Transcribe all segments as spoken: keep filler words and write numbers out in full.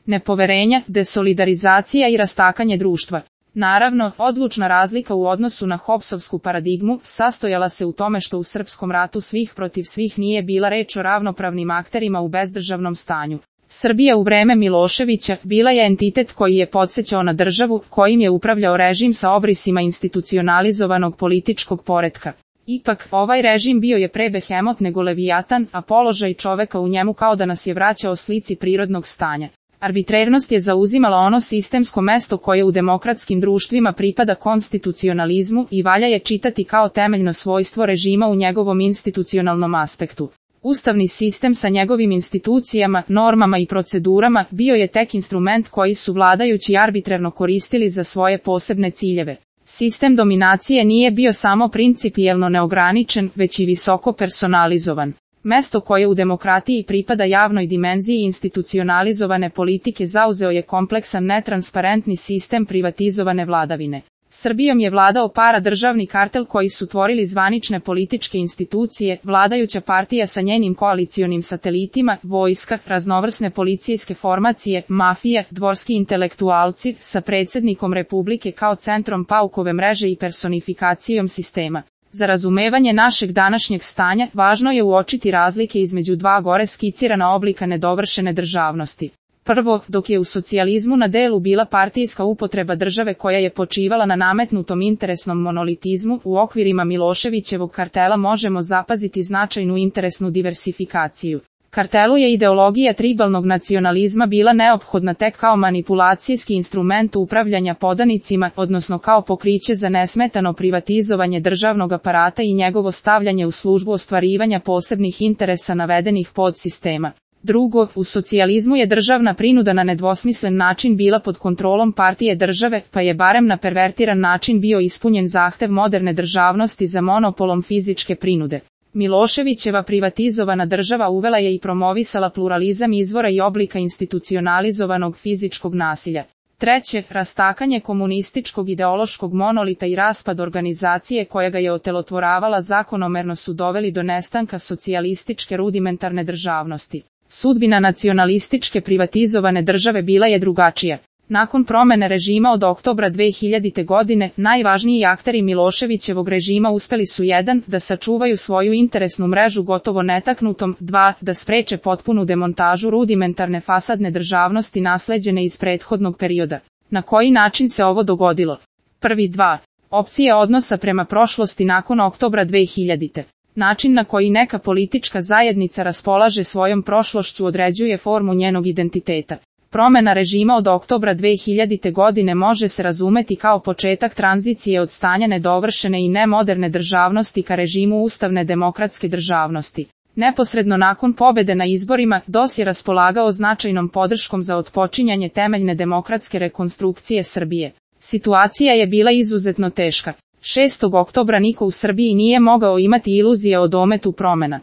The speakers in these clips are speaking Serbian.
nepoverenja, desolidarizacija i rastakanje društva. Naravno, odlučna razlika u odnosu na Hobbesovsku paradigmu sastojala se u tome što u srpskom ratu svih protiv svih nije bila reč o ravnopravnim akterima u bezdržavnom stanju. Srbija u vreme Miloševića bila je entitet koji je podsjećao na državu, kojim je upravljao režim sa obrisima institucionalizovanog političkog poretka. Ipak, ovaj režim bio je pre behemot nego levijatan, a položaj čoveka u njemu kao da nas je vraćao slici prirodnog stanja. Arbitrernost je zauzimala ono sistemsko mesto koje u demokratskim društvima pripada konstitucionalizmu i valja je čitati kao temeljno svojstvo režima u njegovom institucionalnom aspektu. Ustavni sistem sa njegovim institucijama, normama i procedurama bio je tek instrument koji su vladajući arbitrarno koristili za svoje posebne ciljeve. Sistem dominacije nije bio samo principijelno neograničen, već i visoko personalizovan. Mesto koje u demokratiji pripada javnoj dimenziji institucionalizovane politike zauzeo je kompleksan netransparentni sistem privatizovane vladavine. Srbijom je vladao paradržavni kartel koji su tvorili zvanične političke institucije, vladajuća partija sa njenim koalicionim satelitima, vojska, raznovrsne policijske formacije, mafija, dvorski intelektualci, sa predsjednikom Republike kao centrom paukove mreže i personifikacijom sistema. Za razumevanje našeg današnjeg stanja, važno je uočiti razlike između dva gore skicirana oblika nedovršene državnosti. Prvo, dok je u socijalizmu na delu bila partijska upotreba države koja je počivala na nametnutom interesnom monolitizmu, u okvirima Miloševićevog kartela možemo zapaziti značajnu interesnu diversifikaciju. Kartelu je ideologija tribalnog nacionalizma bila neophodna tek kao manipulacijski instrument upravljanja podanicima, odnosno kao pokriće za nesmetano privatizovanje državnog aparata i njegovo stavljanje u službu ostvarivanja posebnih interesa navedenih podsistema. Drugo, u socijalizmu je državna prinuda na nedvosmislen način bila pod kontrolom partije države, pa je barem na pervertiran način bio ispunjen zahtev moderne državnosti za monopolom fizičke prinude. Miloševićeva privatizovana država uvela je i promovisala pluralizam izvora i oblika institucionalizovanog fizičkog nasilja. Treće, rastakanje komunističkog ideološkog monolita i raspad organizacije koja ga je otelotvoravala zakonomerno su doveli do nestanka socijalističke rudimentarne državnosti. Sudbina nacionalističke privatizovane države bila je drugačija. Nakon promene režima od oktobra dve hiljadite. godine, najvažniji akteri Miloševićevog režima uspeli su jedan, da sačuvaju svoju interesnu mrežu gotovo netaknutom, dva, da spreče potpunu demontažu rudimentarne fasadne državnosti nasleđene iz prethodnog perioda. Na koji način se ovo dogodilo? Prvi dva. Opcije odnosa prema prošlosti nakon oktobra dve hiljadite. Način na koji neka politička zajednica raspolaže svojom prošlošću određuje formu njenog identiteta. Promena režima od oktobra dve hiljadite. godine može se razumeti kao početak tranzicije od stanja nedovršene i nemoderne državnosti ka režimu ustavne demokratske državnosti. Neposredno nakon pobede na izborima, D O S je raspolagao značajnom podrškom za otpočinjanje temeljne demokratske rekonstrukcije Srbije. Situacija je bila izuzetno teška. šestog oktobra niko u Srbiji nije mogao imati iluzije o dometu promena.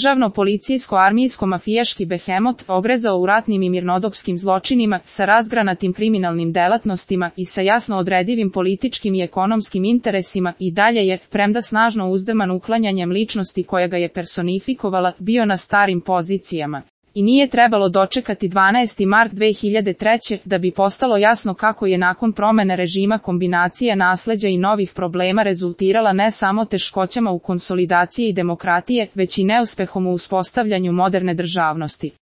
Državno-policijsko-armijsko-mafijaški behemot, ogrezao u ratnim i mirnodopskim zločinima, sa razgranatim kriminalnim delatnostima i sa jasno odredivim političkim i ekonomskim interesima, i dalje je, premda snažno uzdrman uklanjanjem ličnosti koja ga je personifikovala, bio na starim pozicijama. I nije trebalo dočekati dvanaesti mart dve hiljade treće. da bi postalo jasno kako je nakon promene režima kombinacija nasleđa i novih problema rezultirala ne samo teškoćama u konsolidaciji demokratije, već i neuspehom u uspostavljanju moderne državnosti.